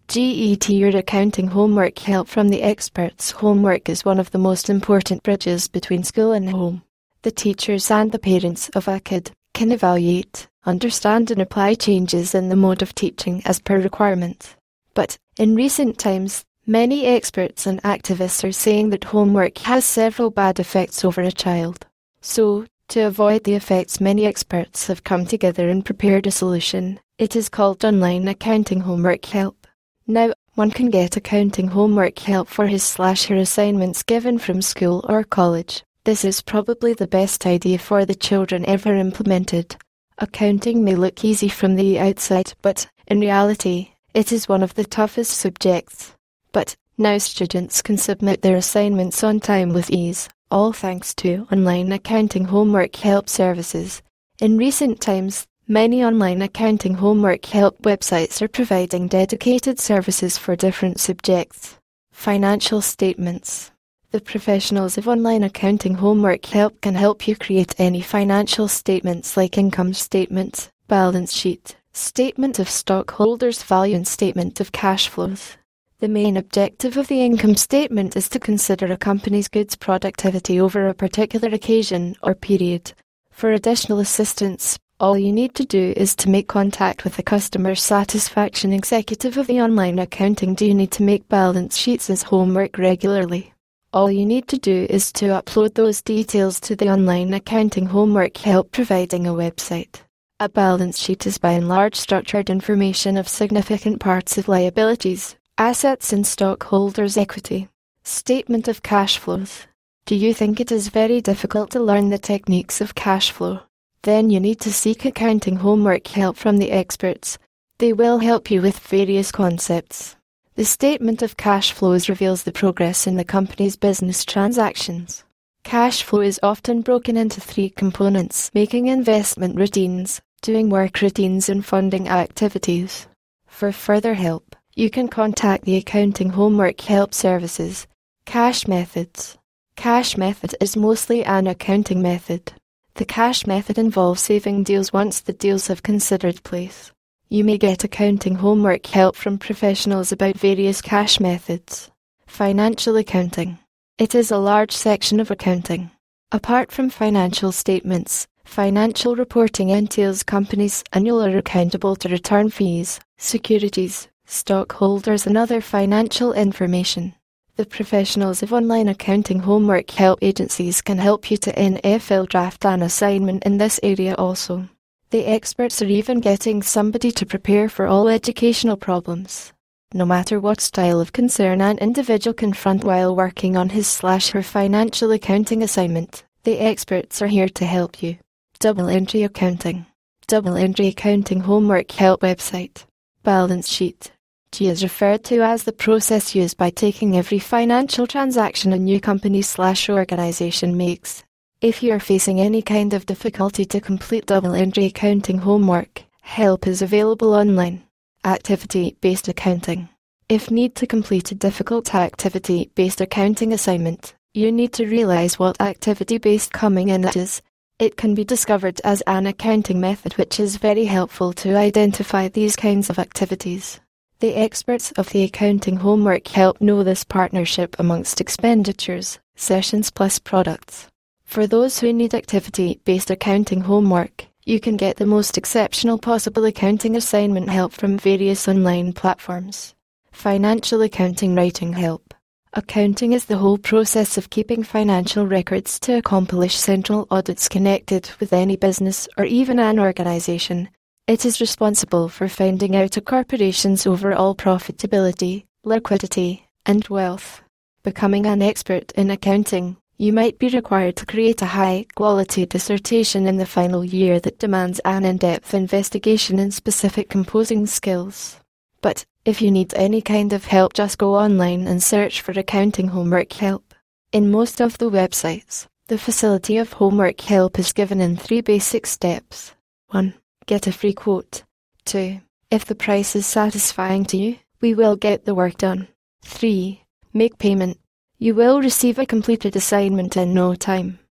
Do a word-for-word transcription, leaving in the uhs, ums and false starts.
Get your accounting homework help from the experts. Homework is one of the most important bridges between school and home. The teachers and the parents of a kid can evaluate, understand and apply changes in the mode of teaching as per requirement. But, in recent times, many experts and activists are saying that homework has several bad effects over a child. So, to avoid the effects, many experts have come together and prepared a solution. It is called Online Accounting Homework Help. Now, one can get accounting homework help for his slash her assignments given from school or college. This is probably the best idea for the children ever implemented. Accounting may look easy from the outside, but, in reality, it is one of the toughest subjects. But, now students can submit their assignments on time with ease, all thanks to online accounting homework help services. In recent times, many online accounting homework help websites are providing dedicated services for different subjects. Financial statements. The professionals of online accounting homework help can help you create any financial statements like income statement, balance sheet, statement of stockholders' value and statement of cash flows. The main objective of the income statement is to consider a company's goods productivity over a particular occasion or period. For additional assistance, all you need to do is to make contact with the customer satisfaction executive of the online accounting. Do you need to make balance sheets as homework regularly? All you need to do is to upload those details to the online accounting homework help providing a website. A balance sheet is by and large structured information of significant parts of liabilities, assets and stockholders' equity. Statement of cash flows. Do you think it is very difficult to learn the techniques of cash flow? Then you need to seek accounting homework help from the experts. They will help you with various concepts. The statement of cash flows reveals the progress in the company's business transactions. Cash flow is often broken into three components: making investment routines, doing work routines and funding activities. For further help, you can contact the accounting homework help services. Cash methods. Cash method is mostly an accounting method. The cash method involves saving deals once the deals have considered place. You may get accounting homework help from professionals about various cash methods. Financial accounting. It is a large section of accounting. Apart from financial statements, financial reporting entails companies annual are accountable to return fees, securities, stockholders and other financial information. The professionals of online accounting homework help agencies can help you to N F L draft an assignment in this area also. The experts are even getting somebody to prepare for all educational problems. No matter what style of concern an individual confront while working on his slash her financial accounting assignment, the experts are here to help you. Double Entry Accounting. Double Entry Accounting Homework Help website. Balance sheet. G is referred to as the process used by taking every financial transaction a new company slash organization makes. If you are facing any kind of difficulty to complete double entry accounting homework, help is available online. Activity-based accounting. If need to complete a difficult activity-based accounting assignment, you need to realize what activity-based coming in is. It can be discovered as an accounting method which is very helpful to identify these kinds of activities. The experts of the accounting homework help know this partnership amongst expenditures, sessions plus products. For those who need activity-based accounting homework, you can get the most exceptional possible accounting assignment help from various online platforms. Financial accounting writing help. Accounting is the whole process of keeping financial records to accomplish central audits connected with any business or even an organization. It is responsible for finding out a corporation's overall profitability, liquidity, and wealth. Becoming an expert in accounting, you might be required to create a high-quality dissertation in the final year that demands an in-depth investigation in specific composing skills. But, if you need any kind of help, just go online and search for accounting homework help. In most of the websites, the facility of homework help is given in three basic steps. one. Get a free quote. two. If the price is satisfying to you, we will get the work done. three. Make payment. You will receive a completed assignment in no time.